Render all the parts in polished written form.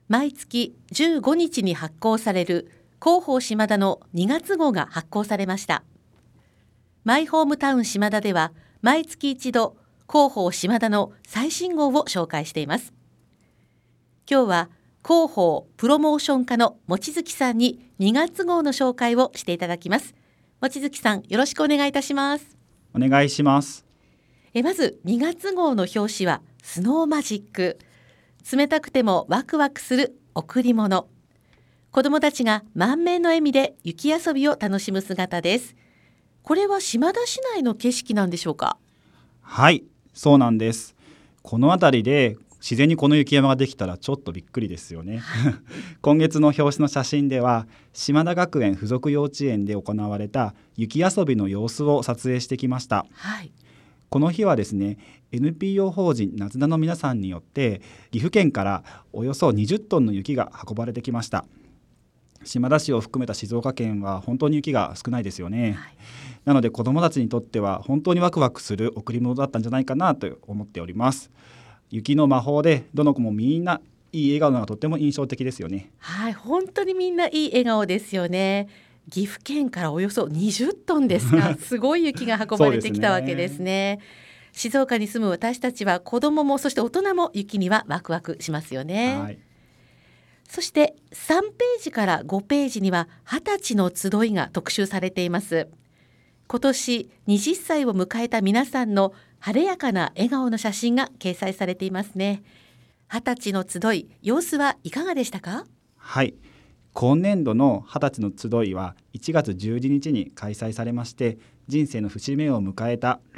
毎月15日に発行される広報島田の2月号が発行されました。マイホームタウン島田では毎月一度広報島田の最新号を紹介しています。今日は広報プロモーション課の望月さんに2月号の紹介をしていただきます。望月さん、よろしくお願いいたします。 お願いします。 まず2月号の表紙はスノーマジック。冷たくてもワクワクする贈り物。子どもたちが満面の笑みで雪遊びを楽しむ姿です。これは島田市内の景色なんでしょうか？ はい、そうなんです。この辺りで自然にこの雪山ができたらちょっとびっくりですよね。今月の表紙の写真では島田学園附属幼稚園で行われた雪遊びの様子を撮影してきました。 はい、 この日はですね、 NPO 法人夏田の皆さんによって岐阜県からおよそ20トンの雪が運ばれてきました。島田市を含めた静岡県は本当に雪が少ないですよね。 はい、 なので子どもたちにとっては本当にワクワクする贈り物だったんじゃないかなと思っております。雪の魔法でどの子もみんないい笑顔がとっても印象的ですよね。 はい、本当にみんないい笑顔ですよね。岐阜県からおよそ20トンですか。すごい雪が運ばれてきたわけですね。静岡に住む私たちは子どももそして大人も雪にはワクワクしますよね。 はい、 そして3ページから5ページには20歳の集いが特集されています。今年20歳を迎えた皆さんの晴れやかな笑顔の写真が掲載されていますね。20歳の集い、様子はいかがでしたか？ はい、今年度の20歳の集いは1月12日に開催されまして、人生の節目を迎えた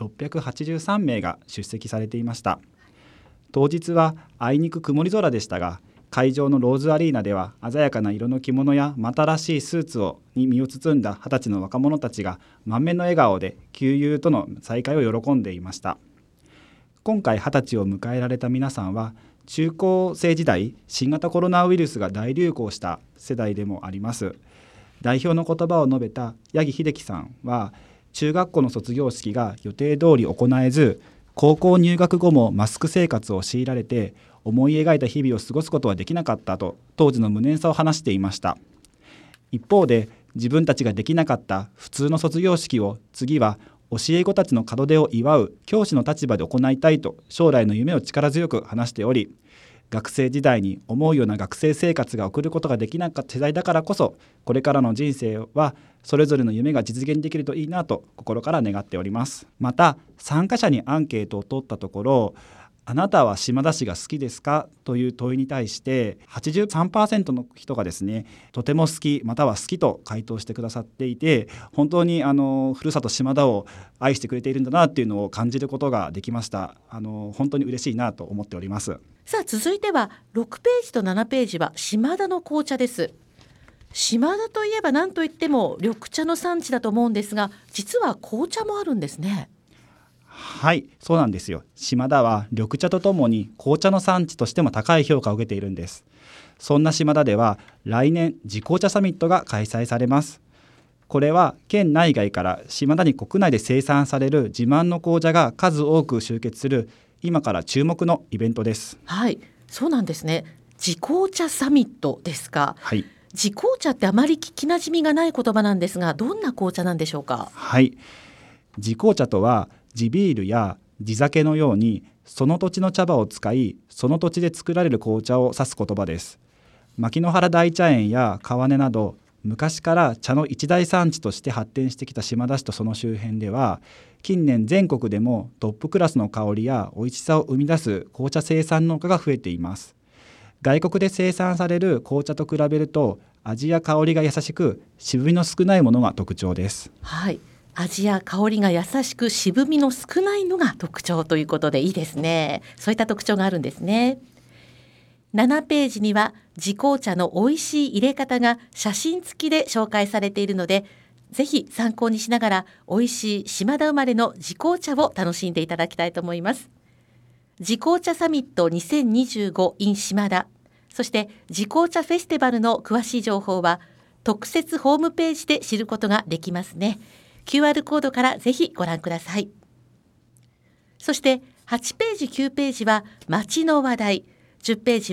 683名が出席されていました。当日はあいにく曇り空でしたが、会場のローズアリーナでは鮮やかな色の着物や真新しいスーツに身を包んだ20歳の若者たちが満面の笑顔で旧友との再会を喜んでいました。今回20歳を迎えられた皆さんは中高生時代、新型コロナウイルスが大流行した世代でもあります。代表の言葉を述べた八木秀樹さんは、中学校の卒業式が予定通り行えず、高校入学後もマスク生活を強いられて思い描いた日々を過ごすことはできなかったと当時の無念さを話していました。一方で自分たちができなかった普通の卒業式を次は教え子たちの門出を祝う教師の立場で行いたいと将来の夢を力強く話しており、学生時代に思うような学生生活が送ることができなかった世代だからこそ、これからの人生はそれぞれの夢が実現できるといいなと心から願っております。また参加者にアンケートを取ったところ、あなたは島田市が好きですかという問いに対して 83% の人がですね、とても好きまたは好きと回答してくださっていて、本当にふるさと島田を愛してくれているんだなっていうのを感じることができました。本当に嬉しいなと思っております。 さあ続いては6ページと7ページは島田の紅茶です。島田といえば何といっても緑茶の産地だと思うんですが、実は紅茶もあるんですね。 はい、そうなんですよ。島田は緑茶とともに紅茶の産地としても高い評価を受けているんです。そんな島田では来年自紅茶サミットが開催されます。これは県内外から島田に国内で生産される自慢の紅茶が数多く集結する今から注目のイベントです。 はい、そうなんですね。自紅茶サミットですか。 はい、 自紅茶ってあまり聞きなじみがない言葉なんですが、どんな紅茶なんでしょうか？ はい、自紅茶とは地ビールや地酒のようにその土地の茶葉を使いその土地で作られる紅茶を指す言葉です。牧之原大茶園や川根など昔から茶の一大産地として発展してきた島田市とその周辺では、近年全国でもトップクラスの香りや美味しさを生み出す紅茶生産農家が増えています。外国で生産される紅茶と比べると味や香りが優しく渋みの少ないものが特徴です。 はい、味や香りが優しく渋みの少ないのが特徴ということでいいですね。そういった特徴があるんですね。7ページには自紅茶の美味しい入れ方が写真付きで紹介されているので、ぜひ参考にしながら美味しい島田生まれの自紅茶を楽しんでいただきたいと思います。自紅茶サミット2025 in 島田、そして自紅茶フェスティバルの詳しい情報は特設ホームページで知ることができますね。QR コードからぜひご覧ください。そして8ページ9ページは街の話題、10ページは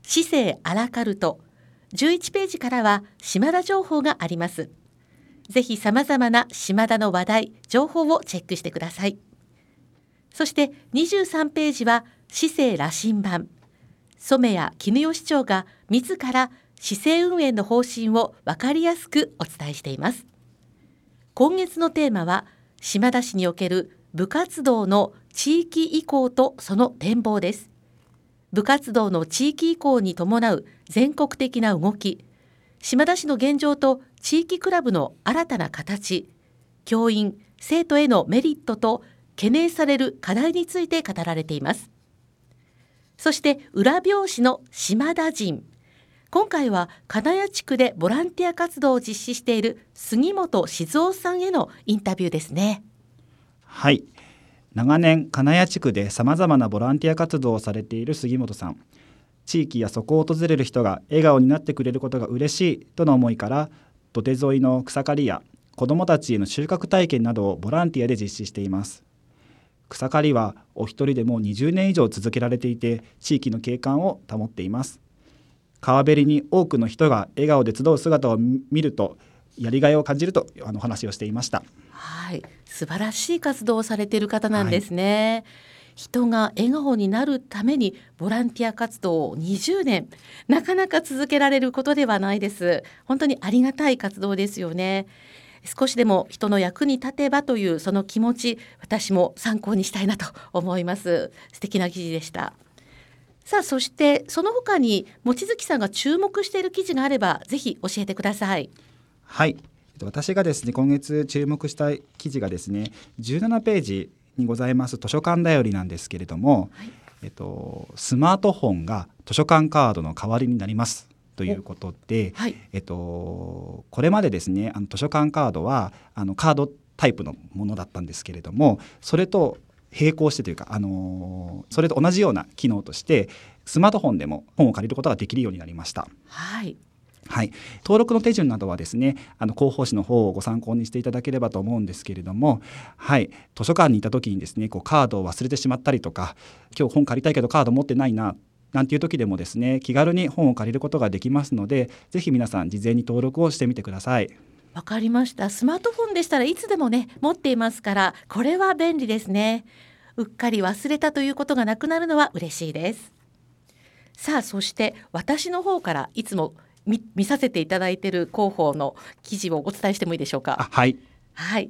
市政アラカルト、11ページからは島田情報があります。ぜひ様々な島田の話題、情報をチェックしてください。そして23ページは市政羅針盤。染谷絹代市長が自ら市政運営の方針を分かりやすくお伝えしています。今月のテーマは島田市における部活動の地域移行とその展望です。部活動の地域移行に伴う全国的な動き、島田市の現状と地域クラブの新たな形、教員・生徒へのメリットと懸念される課題について語られています。そして裏表紙の島田人。今回は金谷地区でボランティア活動を実施している杉本静雄さんへのインタビューですね。 はい、長年金谷地区でさまざまなボランティア活動をされている杉本さん。地域やそこを訪れる人が笑顔になってくれることが嬉しいとの思いから、土手沿いの草刈りや子どもたちへの収穫体験などをボランティアで実施しています。草刈りはお一人でも20年以上続けられていて、地域の景観を保っています。川べりに多くの人が笑顔で集う姿を見るとやりがいを感じるとお話をしていました。 はい、素晴らしい活動をされている方なんですね。人が笑顔になるためにボランティア活動を20年、なかなか続けられることではないです。本当にありがたい活動ですよね。少しでも人の役に立てばというその気持ち、私も参考にしたいなと思います。素敵な記事でした。さあ、そしてその他に望月さんが注目している記事があればぜひ教えてください。 はい、私がですね今月注目した記事がですね17ページにございます図書館だよりなんですけれども、はい、スマートフォンが図書館カードの代わりになりますということで、はい、これまでですね図書館カードはカードタイプのものだったんですけれども、それと並行してというか、それと同じような機能としてスマートフォンでも本を借りることができるようになりました。 はいはい、登録の手順などはですね広報誌の方をご参考にしていただければと思うんですけれども、はい、図書館にいた時にですねカードを忘れてしまったりとか、今日本借りたいけどカード持ってないななんていう時でもですね気軽に本を借りることができますので、ぜひ皆さん事前に登録をしてみてください。 わかりました。スマートフォンでしたらいつでもね持っていますから、これは便利ですね。うっかり忘れたということがなくなるのは嬉しいです。さあ、そして私の方からいつも見させていただいている広報の記事をお伝えしてもいいでしょうか。 はい、 はい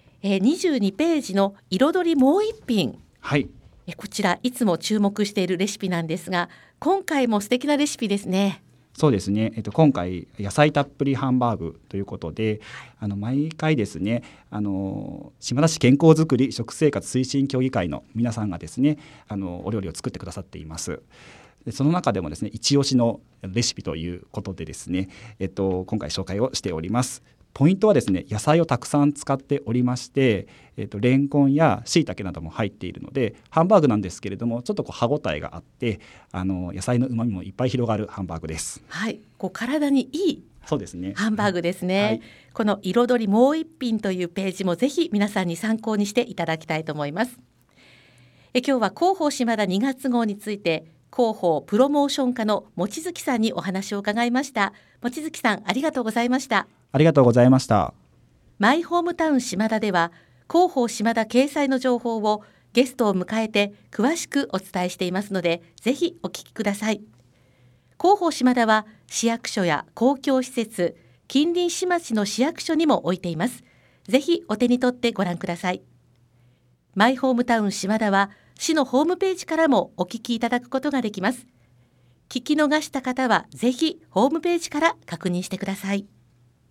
、22ページの彩りもう一品、 はい、 こちらいつも注目しているレシピなんですが、今回も素敵なレシピですね。 そうですね、今回野菜たっぷりハンバーグということで、毎回ですね島田市健康づくり食生活推進協議会の皆さんがですねお料理を作ってくださっています。でその中でもですね一押しのレシピということでですね、今回紹介をしております。ポイントはですね野菜をたくさん使っておりまして、レンコンや椎茸なども入っているので、ハンバーグなんですけれどもちょっと歯ごたえがあって野菜のうまみもいっぱい広がるハンバーグです。 はい、体にいいそうですね、 ハンバーグですね。はい、この彩りもう一品というページもぜひ皆さんに参考にしていただきたいと思います。今日は広報島田2月号について広報プロモーション課の望月さんにお話を伺いました。望月さん、ありがとうございました。 ありがとうございました。 マイホームタウン島田では広報島田掲載の情報をゲストを迎えて詳しくお伝えしていますので、ぜひお聞きください。広報島田は市役所や公共施設、近隣市町の市役所にも置いています。ぜひお手に取ってご覧ください。マイホームタウン島田は市のホームページからもお聞きいただくことができます。聞き逃した方はぜひホームページから確認してください。